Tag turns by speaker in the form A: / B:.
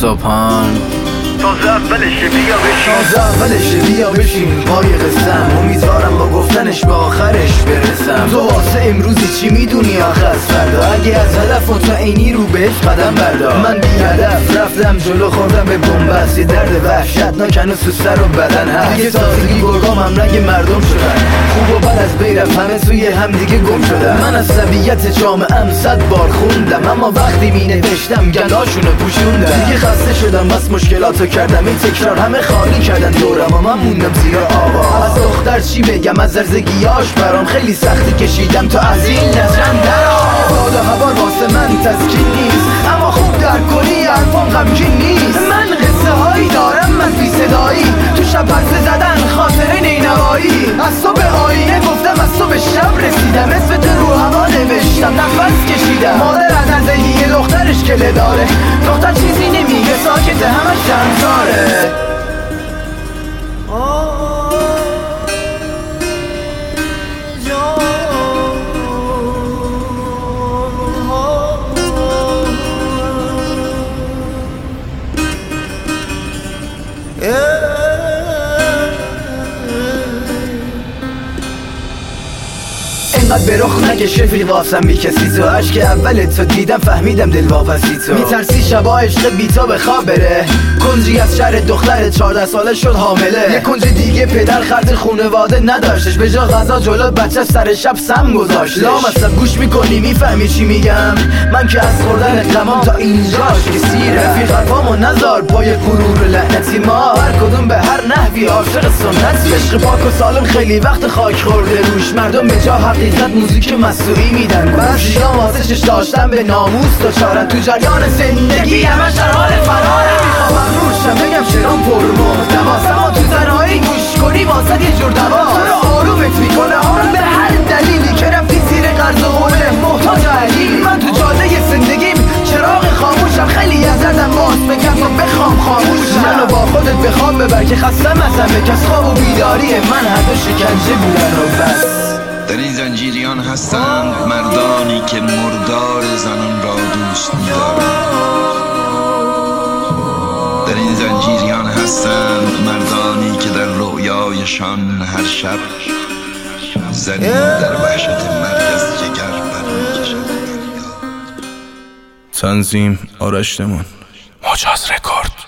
A: صبحان
B: تازه اولشه بیا بشین پای قسم، امیدوارم با گفتنش به آخرش برسم. تو واسه امروزی چی میدونی آخه از فردا؟ اگه از هدف مطمئنی رو بهش قدم بردار. من بی هدف رفتم جلو خوردم به بنبست، یه درد وحشتناک هنوز تو سر و بدن هست. دیگه تازگی گرگام هم رنگ مردم شدن، خوب و بد از بیرم همه سوی هم دیگه گم شدن. من از طبیعت جامعه‌ام 100 بار خوندم، اما وقتی می نوشتم گناشونو پوشوندم. دیگه خسته شدم بس مشکلاتو کردم این تکرار، همه خالی کردن دورم و من موندم زیر آوا. از دختر چی بگم، از زرزگیاش برام خیلی سختی کشیدم تا از این نظرم درام. باد و هوا واسه من تسکین نیست، اما خوب در کلی حرفام غمگین نیست. من قصه هایی دارم من بی صدایی، تو شب پرسه زدن خاطره نینوایی. از تو به آینه گفتم، از تو به شب رسیدم، اسمت رو هوا نوشتم نفس کشیدم. مادر از زندگی دخترش کله داره، دختر چیزی نمیگه ساکته همش جمزاره. اینقدر به رخ نکش رفیق واسم بی کسی تو، عشق اولت تو دیدم فهمیدم دل واپسی تو. میترسی شبا عشق بی تو به خواب بره، کنجی از شهر دخترت 14 ساله شد حامله. یه کنج دیگه پدر خرج خونواده نداشتش، به جا غذا جلو بچه سر شب سم گذاشت. لامصب گوش میکنی میفهمی چی میگم، من که از خوردن غمام تا اینجاش که سیره. رفیق حرفامو نذار پای غرور لعنتی، ما هر کدوم به هر نحوی عاشق سنتی. عشق پاک و سالم خیلی وقت خاک خورده روش، مردم به جا حقیقت موزیک مسئولی میدن. بعضیا واسه چش داشتن به ناموس دچارن، تو جریان زندگی همش در حال فرارن. میخوام روشم بگم شعرام پر محتواست، اما تو تنهایی گوش کنی واسه یه جور دواست. تو رو آرومت میکنه آرام به هر دلیلی که رفتی زیر قرض و قوله محتاج علی. من تو جاده زندگیم چراغ خاموشم، خیلی از دردم باز بگم و بخوام خاموشم. منو با خودت بخوام ببر که خستم از همه کس، خواب و بیداری من هر دو شکنجه بودن و بس.
C: در این زنجیریان هستند مردانی که مردار زنان را دوست می‌دارند. در این زنجیریان هستند مردانی که در رویایشان هر شب زنی در وحشت مرگ از جگر برمی‌کشد.
A: تنظیم آرش دمان، مجاز رکورد.